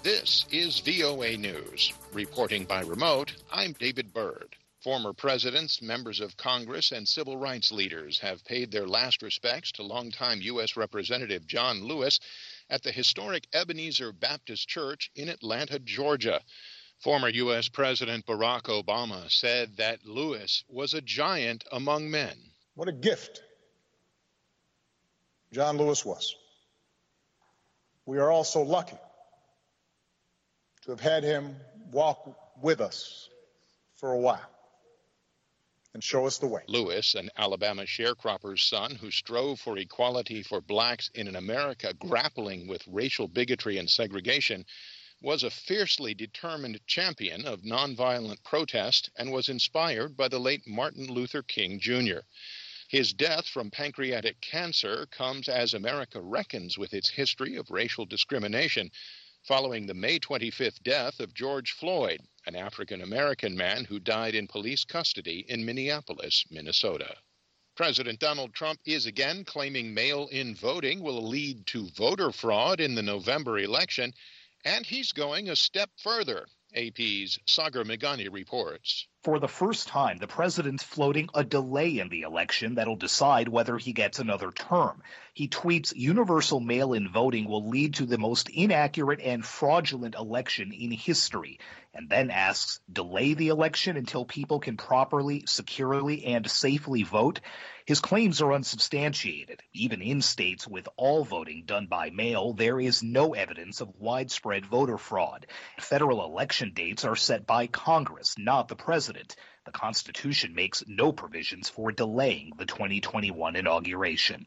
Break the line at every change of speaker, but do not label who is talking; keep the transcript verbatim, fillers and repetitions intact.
This is V O A News. Reporting by remote, I'm David Byrd. Former presidents, members of Congress, and civil rights leaders have paid their last respects to longtime U S Representative John Lewis at the historic Ebenezer Baptist Church in Atlanta, Georgia. Former U S President Barack Obama said that Lewis was a giant among men.
What a gift John Lewis was. We are all so lucky to have had him walk with us for a while and show us the way.
Lewis, an Alabama sharecropper's son who strove for equality for blacks in an America grappling with racial bigotry and segregation, was a fiercely determined champion of nonviolent protest and was inspired by the late Martin Luther King Junior His death from pancreatic cancer comes as America reckons with its history of racial discrimination following the May twenty-fifth death of George Floyd, an African-American man who died in police custody in Minneapolis, Minnesota. President Donald Trump is again claiming mail-in voting will lead to voter fraud in the November election, and he's going a step further. A P's Sagar Meghani reports.
For the first time, the president's floating a delay in the election that'll decide whether he gets another term. He tweets, universal mail-in voting will lead to the most inaccurate and fraudulent election in history, and then asks, delay the election until people can properly, securely, and safely vote? His claims are unsubstantiated. Even in states with all voting done by mail, there is no evidence of widespread voter fraud. Federal election dates are set by Congress, not the president. The Constitution makes no provisions for delaying the twenty twenty-one inauguration.